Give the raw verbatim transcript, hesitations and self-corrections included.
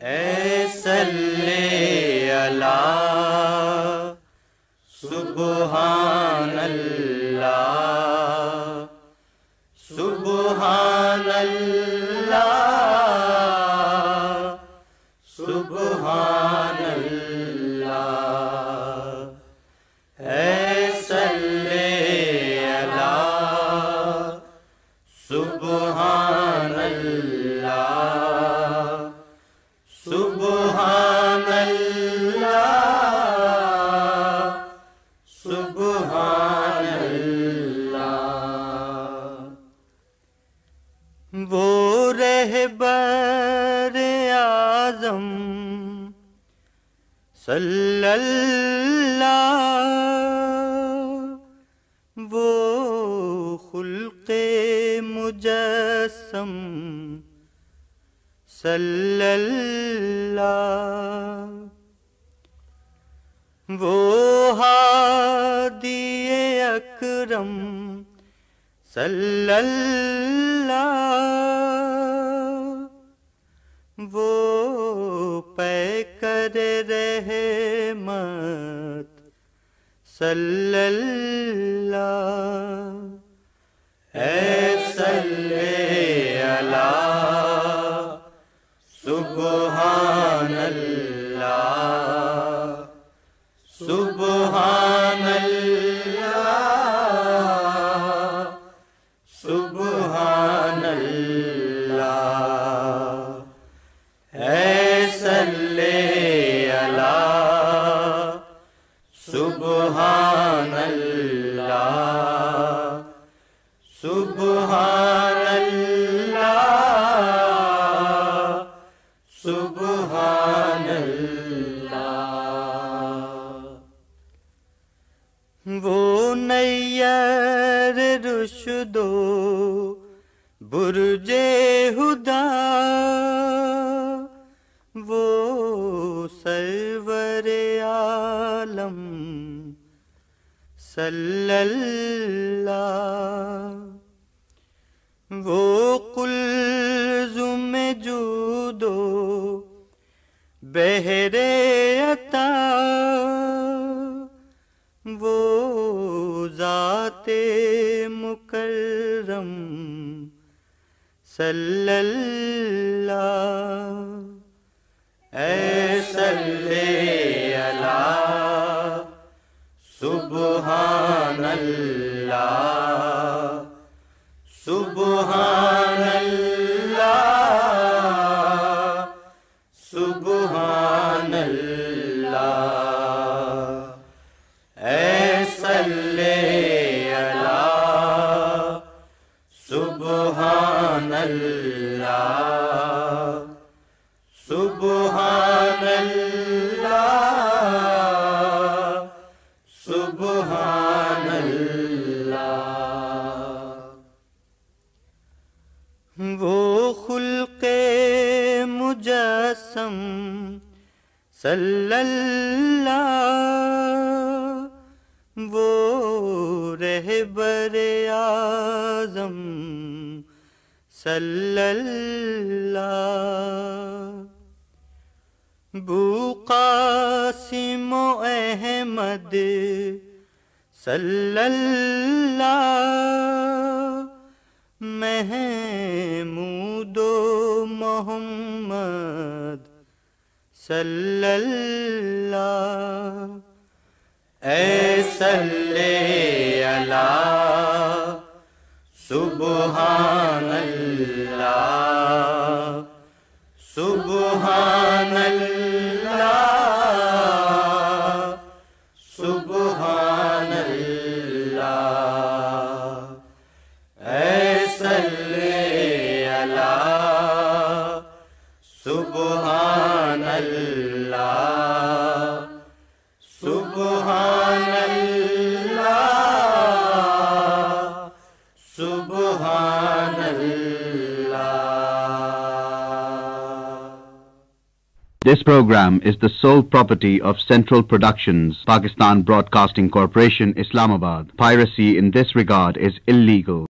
اے صلی علی سبحان اللہ سبحان اللہ سبحان اللہ اے صلی علی سبحان اللہ سبحان اللہ سبحان اللہ وہ رہبر اعظم صلی اللہ وہ خلق مجسم صلی اللہ وہ ہادی اکرم صلی اللہ وہ پیکر رحمت صلی اللہ اے صلی علی سبحان اللہ سبحان اللہ سبحان اللہ اے صلی علی سبحان اللہ سبحان اللہ سبحان اللہ وہ نیر رشد و برج ہدا وہ سرور عالم صلی اللہ وہ قلزم جود و بحر عطا وہ ذات مکرم صلی اللہ اے صلی علی سبحان اللہ سبحان اللہ سبحان اللہ اے صلی علی سبحان اللہ سبحان اللہ سبحان اللہ وہ خلق مجسم صلی اللہ وہ رہبر اعظم صلی اللہ بو قاسم و احمد صلی اللہ محمود و محمد صلی اللہ اے صلی علی سبحان اللہ سبحان اللہ سبحان اللہ اے صلی علی سبحان اللہ سبحان اللہ سبحان اللہ. This program is the sole property of Central Productions, Pakistan Broadcasting Corporation, Islamabad. Piracy in this regard is illegal.